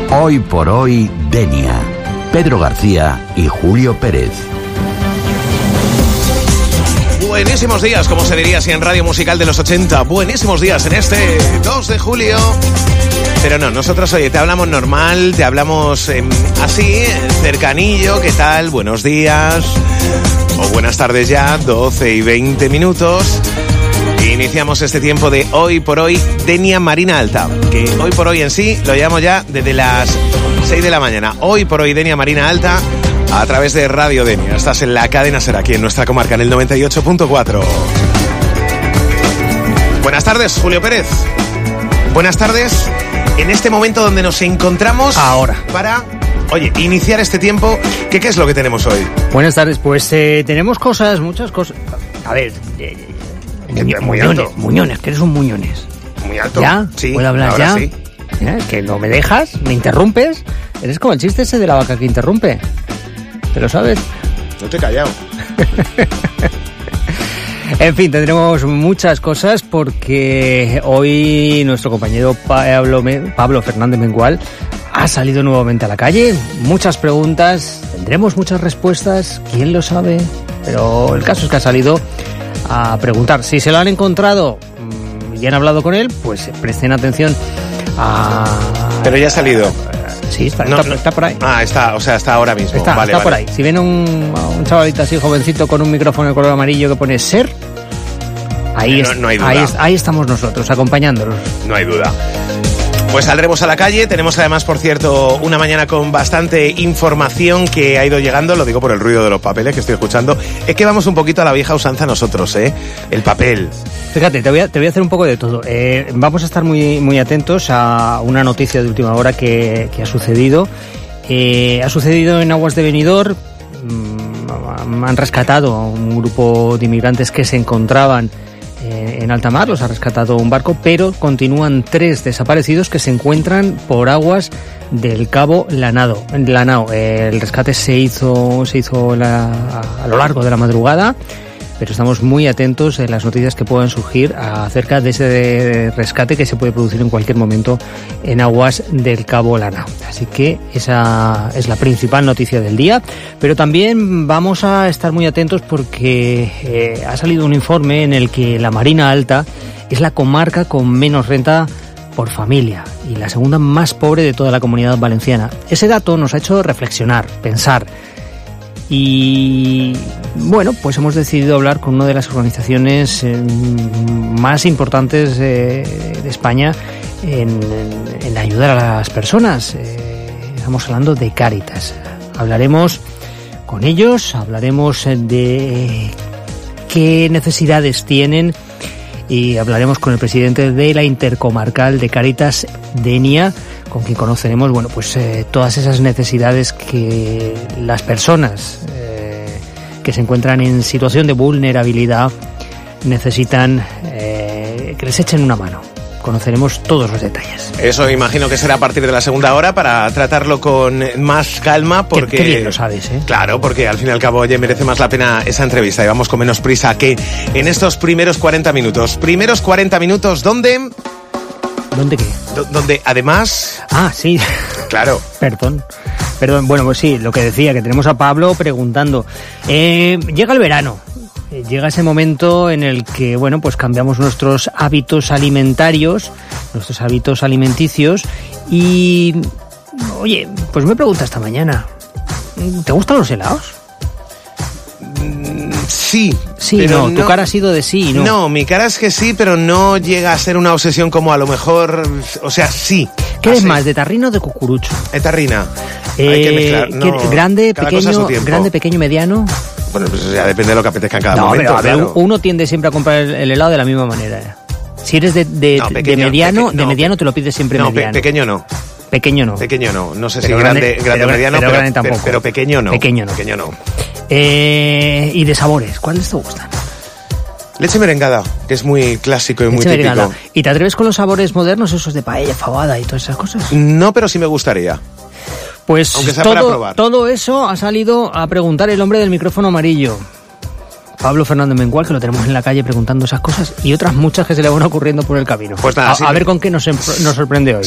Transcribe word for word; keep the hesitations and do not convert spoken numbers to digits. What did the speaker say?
Hoy por hoy, Denia. Pedro García y Julio Pérez. Buenísimos días, como se diría así en Radio Musical de los ochenta. Buenísimos días en este dos de julio. Pero no, nosotros, oye, te hablamos normal, te hablamos eh, así, cercanillo, ¿qué tal? Buenos días o buenas tardes ya, doce y veinte minutos. Iniciamos este tiempo de Hoy por Hoy, Denia Marina Alta, que hoy por hoy en sí lo llamo ya desde las seis de la mañana. Hoy por Hoy, Denia Marina Alta, a través de Radio Denia. Estás en la cadena Ser, aquí en nuestra comarca, en el noventa y ocho punto cuatro. Buenas tardes, Julio Pérez. Buenas tardes en este momento donde nos encontramos ahora para, oye, iniciar este tiempo. ¿Qué, qué es lo que tenemos hoy? Buenas tardes, pues eh, tenemos cosas, muchas cosas. A ver, eh, Muño, muy muñones, alto. muñones, que eres un muñones. Muy alto. ¿Ya? Sí, ¿Puedo hablar ahora ya? Sí. ¿Eh? Que no me dejas, me interrumpes. Eres como el chiste ese de la vaca que interrumpe. ¿Te lo sabes? No te he callado. En fin, tendremos muchas cosas porque hoy nuestro compañero Pablo, Pablo Fernández Mengual ha salido nuevamente a la calle. Muchas preguntas, tendremos muchas respuestas, quién lo sabe. Pero el caso es que ha salido a preguntar. Si se lo han encontrado y han hablado con él, pues presten atención a... Pero ya ha salido. Sí, está, no, está, está por ahí. Ah, está, o sea, está ahora mismo. Está, vale, está vale. por ahí. Si ven un, un chavalito así jovencito con un micrófono de color amarillo que pone Ser, ahí, no, es, no hay duda. ahí, es, ahí estamos nosotros, acompañándolos. No hay duda. Pues saldremos a la calle. Tenemos además, por cierto, una mañana con bastante información que ha ido llegando. Lo digo por el ruido de los papeles que estoy escuchando. Es que vamos un poquito a la vieja usanza nosotros, ¿eh? El papel. Fíjate, te voy a, te voy a hacer un poco de todo. Eh, vamos a estar muy, muy atentos a una noticia de última hora que, que ha sucedido. Eh, ha sucedido en aguas de Benidorm. Mm, han rescatado a un grupo de inmigrantes que se encontraban en alta mar, los ha rescatado un barco, pero continúan tres desaparecidos que se encuentran por aguas del Cabo Lanao. Lanao. El rescate se hizo, se hizo la, a lo largo de la madrugada, pero estamos muy atentos en las noticias que puedan surgir acerca de ese rescate que se puede producir en cualquier momento en aguas del Cabo Lanao. Así que esa es la principal noticia del día, pero también vamos a estar muy atentos porque eh, ha salido un informe en el que la Marina Alta es la comarca con menos renta por familia y la segunda más pobre de toda la Comunidad Valenciana. Ese dato nos ha hecho reflexionar, pensar. Y bueno, pues hemos decidido hablar con una de las organizaciones eh, más importantes eh, de España en, en, en ayudar a las personas. Eh, estamos hablando de Cáritas. Hablaremos con ellos, hablaremos de qué necesidades tienen y hablaremos con el presidente de la Intercomarcal de Cáritas, Denia, con quien conoceremos, bueno, pues eh, todas esas necesidades que las personas eh, que se encuentran en situación de vulnerabilidad necesitan eh, que les echen una mano. Conoceremos todos los detalles. Eso imagino que será a partir de la segunda hora para tratarlo con más calma, porque... Qué, qué bien lo sabes, ¿eh? Claro, porque al fin y al cabo, oye, merece más la pena esa entrevista y vamos con menos prisa que en estos primeros cuarenta minutos. Primeros cuarenta minutos, ¿dónde...? ¿Dónde qué? D- donde además... Ah, sí. Claro. Perdón. Perdón, bueno, pues sí, lo que decía, que tenemos a Pablo preguntando. Eh, llega el verano. Llega ese momento en el que, bueno, pues cambiamos nuestros hábitos alimentarios, nuestros hábitos alimenticios y, oye, pues me pregunta esta mañana, ¿te gustan los helados? Sí. Sí, pero no, tu cara ha sido de sí, ¿no? No, mi cara es que sí, pero no llega a ser una obsesión como a lo mejor, o sea, sí. ¿Qué eres así. más, de tarrino o de cucurucho? Eh, tarrina. Eh, Hay que mezclar. No, ¿qué- grande, cada cosa a su pequeño, tiempo. grande, pequeño, mediano? Bueno, pues ya depende de lo que apetezca en cada No, momento. pero a ver, claro. uno tiende siempre a comprar el, el helado de la misma manera. ¿eh? Si eres de, de, No, de pequeño, mediano, peque- de no, mediano te lo pides siempre No, pe- mediano. pequeño no. Pequeño no. Pequeño no. No sé si Pero grande, grande- grande, pero- mediano, pero pero, grande tampoco. pero- pero pequeño no. Pequeño no. Pequeño no. Eh, y de sabores, ¿cuáles te gustan? Leche merengada, que es muy clásico y muy Leche típico. merengada. ¿Y te atreves con los sabores modernos, esos de paella, fabada y todas esas cosas? No, pero sí me gustaría. Pues Aunque sea para todo, probar. todo eso ha salido a preguntar el hombre del micrófono amarillo. Pablo Fernández Mengual, que lo tenemos en la calle preguntando esas cosas y otras muchas que se le van ocurriendo por el camino. Pues nada, a, sí a me- ver con qué nos, em- nos sorprende hoy.